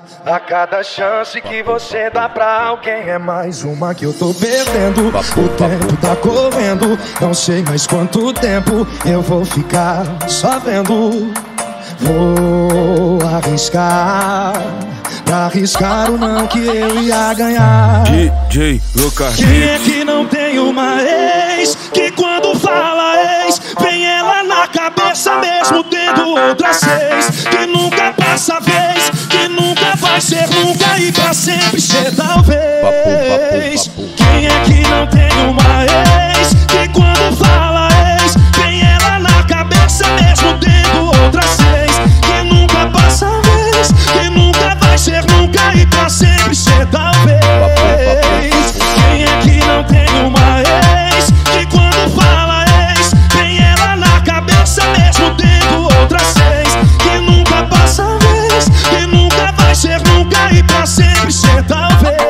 A cada chance que você dá pra alguém é mais uma que eu tô perdendo. O tempo tá correndo, não sei mais quanto tempo eu vou ficar só vendo. Vou arriscar, pra arriscar o não que eu ia ganhar. DJ Lucas. Quem é que não tem uma ex que quando fala ex vem ela na cabeça mesmo tendo outras seis? Que nunca passa vez, que nunca vai ser nunca e pra sempre ser talvez. Quem é que não tem uma ex que quando fala ex vem ela na cabeça mesmo tendo outras seis? Que nunca passa vez, que nunca vai ser nunca e pra sempre ser talvez. Quem é que não tem uma ex que quando fala ex vem ela na cabeça mesmo tendo outras seis? Que nunca passa vez, que nunca vai ser nunca e pra sempre ser talvez.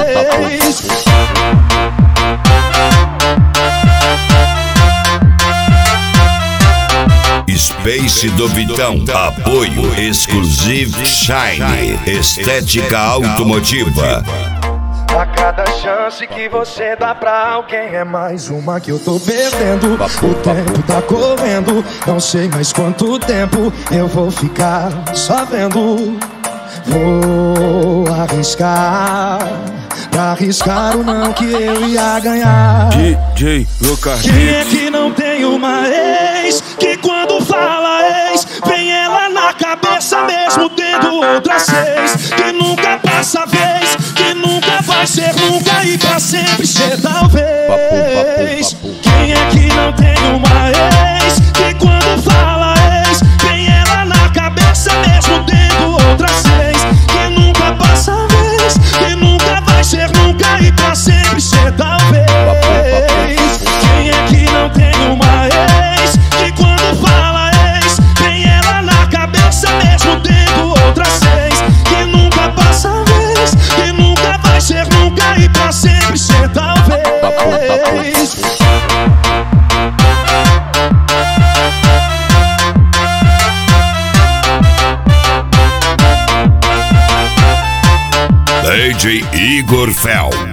Space do Vitão, apoio Exclusive Shine, estética automotiva. A cada chance que você dá pra alguém é mais uma que eu tô perdendo. O tempo tá correndo, não sei mais quanto tempo eu vou ficar só vendo. Vou arriscar, pra arriscar o não que eu ia ganhar. DJ Lucas. Quem é que não tem uma ex que quando fala ex vem ela na cabeça mesmo tendo outras seis? Que nunca passa vez, que nunca vai ser nunca e pra sempre ser talvez. Quem é que não tem uma ex que quando fala ex vem ela na cabeça mesmo tendo outras seis? Que nunca passa vez, que nunca vai ser nunca e pra sempre ser talvez. Quem é que não tem uma ex que quando fala ex vem ela na cabeça mesmo tendo outras seis? Que nunca passa vez, que nunca vai ser nunca e pra sempre ser talvez. DJ Igor Fel.